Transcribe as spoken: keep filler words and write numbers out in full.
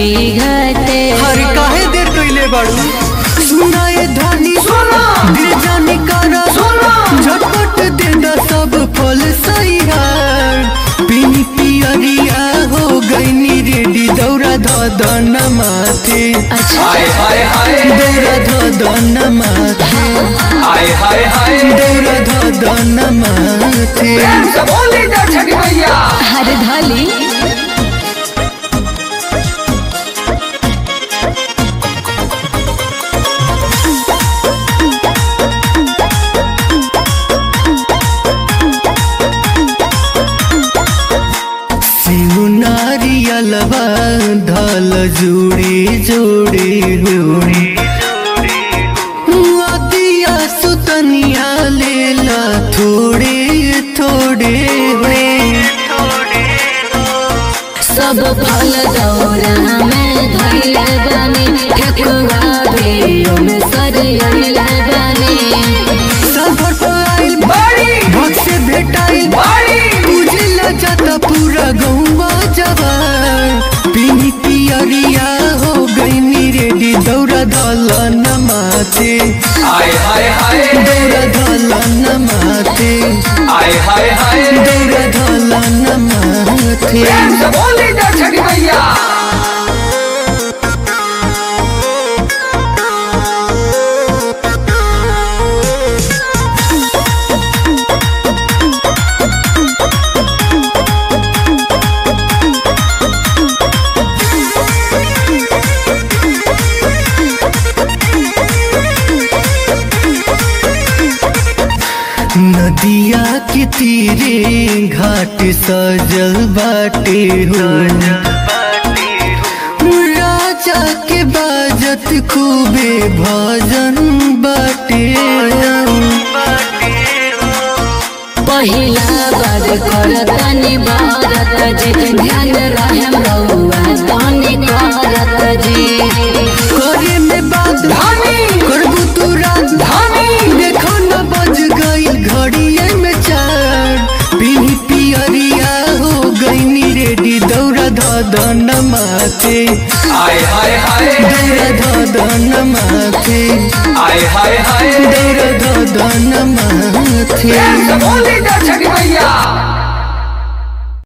छठी घाटे। हर काहे देर कइले बाड़ू सुनाए धानी दिल जाने कारा झटपट दे दा सब फल सही है पीनी पियरिया हो गईनी रेडी दौरा धन माथे हाय हाय हाय दौरा धन माथे हाय हाय हाय दौरा धन माथे प्रेम से बोली जा छठी मैया। हर धाली नारियलवा धल जोड़ी जोड़ी होड़ी दिया सुतनिया लेला थोड़े थोड़े सब फल दौरा में धइले बानी ठेकुआ भी में सरियले बानी। सब आइल बाड़ी भक्त से भेटाइल बाड़ी पूजिला जाता पूरा गौवा जवान पीनी पियरिया हो गईनी रेडी दौरा धल माथे हाय हाय हाय दौरा धल माथे हाय हाय हाय दौरा धल माथे प्रेम से बोली जा छठी मैया। नदिया के तीरे घाट सजल बाटे हो राजा के बाजत खूबे भजन बाटे पहिला बार करतनी बारत जी ध्यान रहम रहुआ तनी करत जी। करे में बात धानी करबू तू रात धानी देखो न बज गई घड़िए में चार पीनी पियरिया हो गईनी रेडी दौरा धन माथे हाय हाय हाय दौरा धन माथे हाय हाय हाय दौरा धन माथे प्रेम से बोली जा छठी